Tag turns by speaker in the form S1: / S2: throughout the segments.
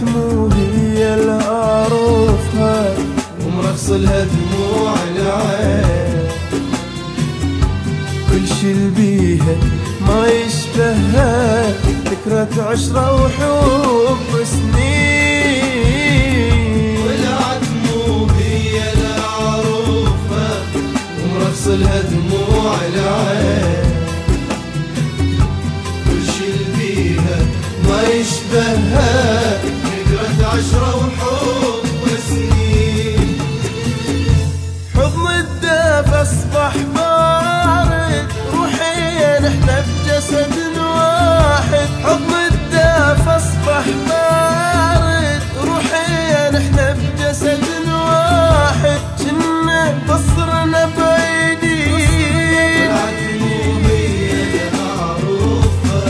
S1: مو هي الأعرفها
S2: ومرسلها دموع العين.
S1: كل شي بيها ما يشبهها، ذكرى عشرة وحب سنين.
S2: طلعت مو هي الأعرفها ومرسلها دموع العين. كل شي بيها ما يشبهها، ذكرى عشرة وحب سنين.
S1: حضن الدافى اصبح بارد، روحيا احنا بجسد واحد. حضن الدافى اصبح بارد، روحيا احنا بجسد واحد. جنة بصرنا بعيدين.
S2: طلعت مو هي الأعرفها.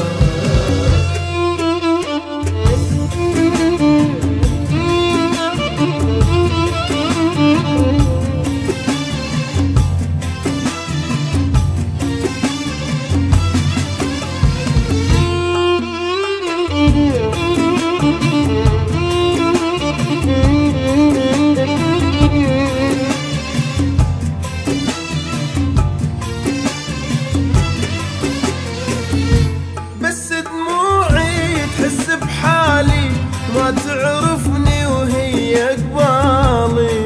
S1: بس دموعي تحس بحالي، ما تعرفني وهي قبالي.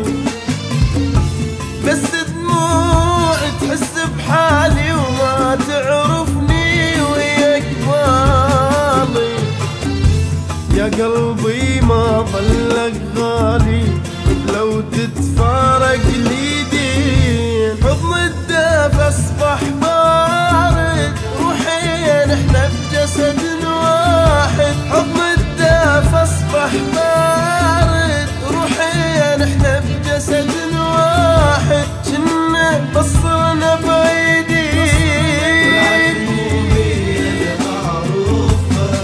S1: بس دموعي تحس بحالي وما تعرفني وهي قبالي. يا قلبي ما ظلك غالي لو تتفارق لي دين. حضن الدافى اصبح بارد، روحيا احنا بجسد واحد. حضن الدافى اصبح بارد، روحيا احنا بجسد واحد. جنة بصرنا بعيدين.
S2: طلعت مو هي الأعرفها.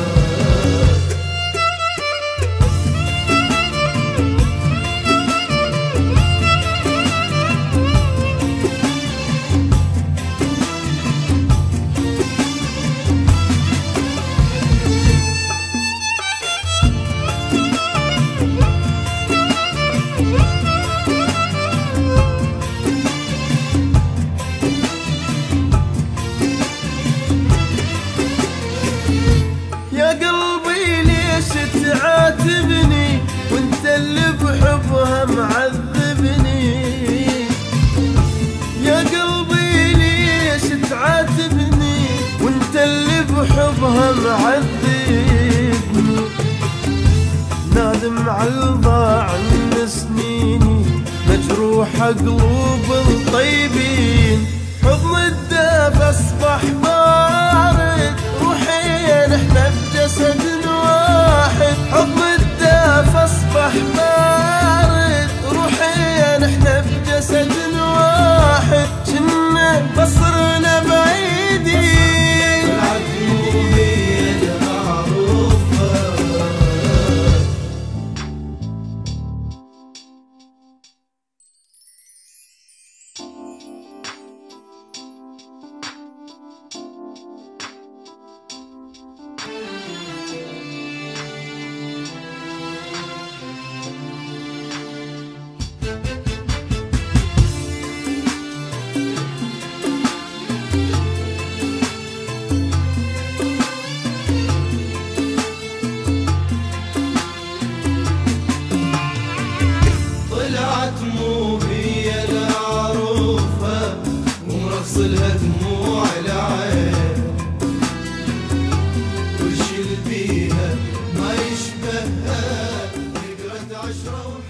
S1: يا قلبي ليش تعاتبني وانت اللي بحبها معذبني؟ يا قلبي ليش تعاتبني وانت اللي بحبها معذبني؟ نادم على الضاع من سنيني، مجروحة قلوب الطيبين. حضن الدافى اصبح بارد، روحيا احنا بجسد واحد. حضن الدافى اصبح بارد، روحيا احنا بجسد واحد. جنة بصرنا بعيدين.
S2: طلعت مو هي الأعرفها. طلعت مو هي الأعرفها ومرسلها دموع العين. كل شي بيها ما يشبهها، ذكرى عشرة